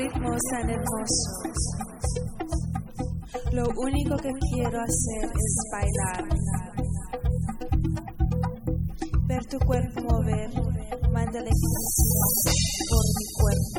ritmos tan hermosos. Lo único que quiero hacer es bailar. Ver tu cuerpo mover, mándale felicidad por mi cuerpo.